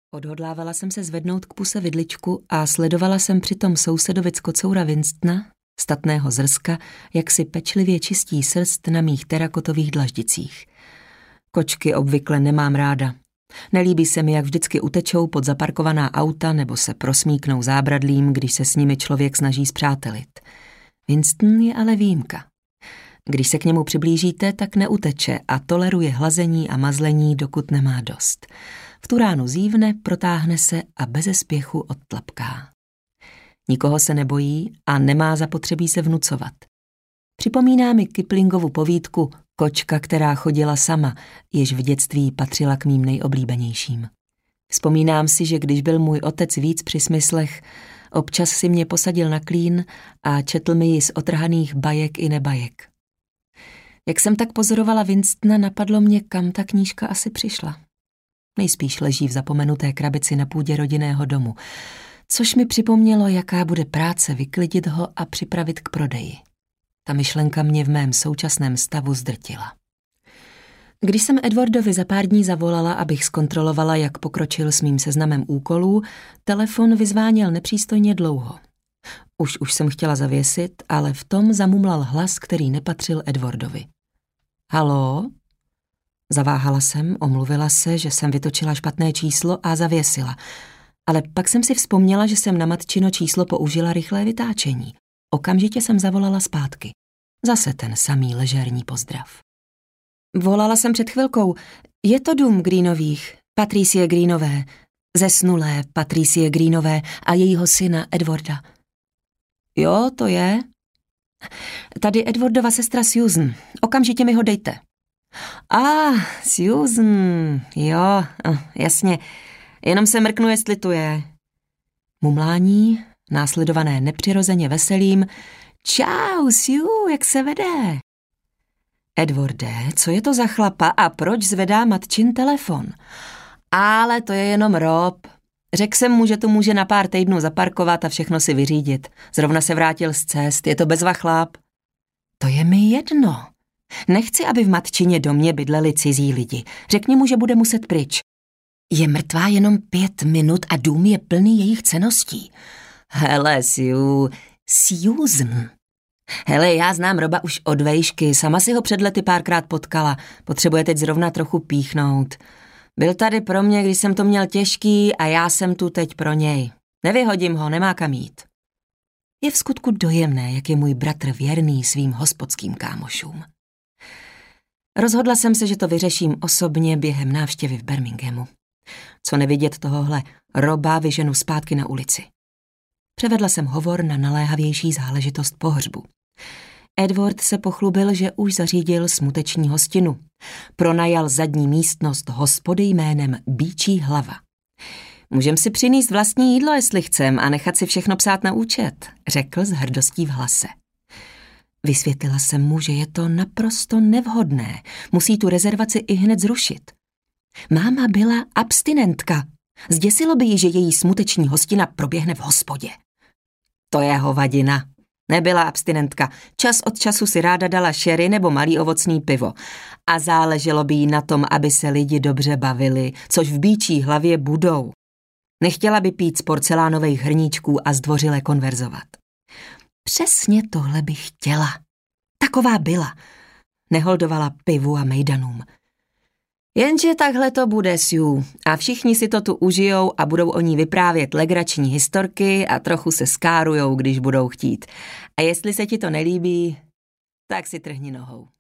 Odhodlávala jsem se zvednout k puse vidličku a sledovala jsem přitom sousedovi z kocoura Winstona, statného zrska, jak si pečlivě čistí srst na mých terakotových dlaždicích. Kočky obvykle nemám ráda. Nelíbí se mi, jak vždycky utečou pod zaparkovaná auta nebo se prosmíknou zábradlím, když se s nimi člověk snaží spřátelit. Winston je ale výjimka. Když se k němu přiblížíte, tak neuteče a toleruje hlazení a mazlení, dokud nemá dost. V tu ránu zívne, protáhne se a beze spěchu odtlapká. Nikoho se nebojí a nemá zapotřebí se vnucovat. Připomíná mi Kiplingovu povídku Kočka, která chodila sama, jež v dětství patřila k mým nejoblíbenějším. Vzpomínám si, že když byl můj otec víc při smyslech, občas si mě posadil na klín a četl mi ji z otrhaných bajek i nebajek. Jak jsem tak pozorovala Winstona, napadlo mě, kam ta knížka asi přišla. Nejspíš leží v zapomenuté krabici na půdě rodinného domu, což mi připomnělo, jaká bude práce vyklidit ho a připravit k prodeji. Ta myšlenka mě v mém současném stavu zdrtila. Když jsem Edwardovi za pár dní zavolala, abych zkontrolovala, jak pokročil s mým seznamem úkolů, telefon vyzváněl nepřístojně dlouho. Už jsem chtěla zavěsit, ale v tom zamumlal hlas, který nepatřil Edwardovi. Haló? Zaváhala jsem, omluvila se, že jsem vytočila špatné číslo a zavěsila. Ale pak jsem si vzpomněla, že jsem na matčino číslo použila rychlé vytáčení. Okamžitě jsem zavolala zpátky. Zase ten samý ležérní pozdrav. Volala jsem před chvilkou. Je to dům Greenových, Patricie Greenové, zesnulé Patricie Greenové a jejího syna Edwarda. Jo, to je. Tady Edwardova sestra Susan. Okamžitě mi ho dejte. Susan, jo, jasně. Jenom se mrknu, jestli tu je. Mumlání, následované nepřirozeně veselým. Čau, Sue, jak se vede? Edwarde, co je to za chlapa a proč zvedá matčin telefon? Ale to je jenom Rob. Řekl jsem mu, že tu může na pár týdnů zaparkovat a všechno si vyřídit. Zrovna se vrátil z cest, je to bezva chlap. To je mi jedno. Nechci, aby v matčině domě bydleli cizí lidi. Řekni mu, že bude muset pryč. Je mrtvá jenom 5 minut a dům je plný jejich cenností. Hele, Susan. Hele, já znám Roba už od vejšky, sama si ho před lety párkrát potkala. Potřebuje teď zrovna trochu píchnout. Byl tady pro mě, když jsem to měl těžký a já jsem tu teď pro něj. Nevyhodím ho, nemá kam jít. Je v skutku dojemné, jak je můj bratr věrný svým hospodským kámošům. Rozhodla jsem se, že to vyřeším osobně během návštěvy v Birminghamu. Co nevidět tohohle, Roba vyženu zpátky na ulici. Převedla jsem hovor na naléhavější záležitost pohřbu. Edward se pochlubil, že už zařídil smuteční hostinu. Pronajal zadní místnost hospody jménem Býčí hlava. Můžem si přinést vlastní jídlo, jestli chcem, a nechat si všechno psát na účet, řekl s hrdostí v hlase. Vysvětlila jsem mu, že je to naprosto nevhodné. Musí tu rezervaci ihned zrušit. Máma byla abstinentka. Zděsilo by ji, že její smuteční hostina proběhne v hospodě. To je hovadina. Nebyla abstinentka. Čas od času si ráda dala sherry nebo malý ovocný pivo. A záleželo by jí na tom, aby se lidi dobře bavili, což v Býčí hlavě budou. Nechtěla by pít z porcelánových hrníčků a zdvořile konverzovat. Přesně tohle bych chtěla. Taková byla. Neholdovala pivu a mejdanům. Jenže takhle to bude, Sue, a všichni si to tu užijou a budou o ní vyprávět legrační historky a trochu se skárujou, když budou chtít. A jestli se ti to nelíbí, tak si trhni nohou.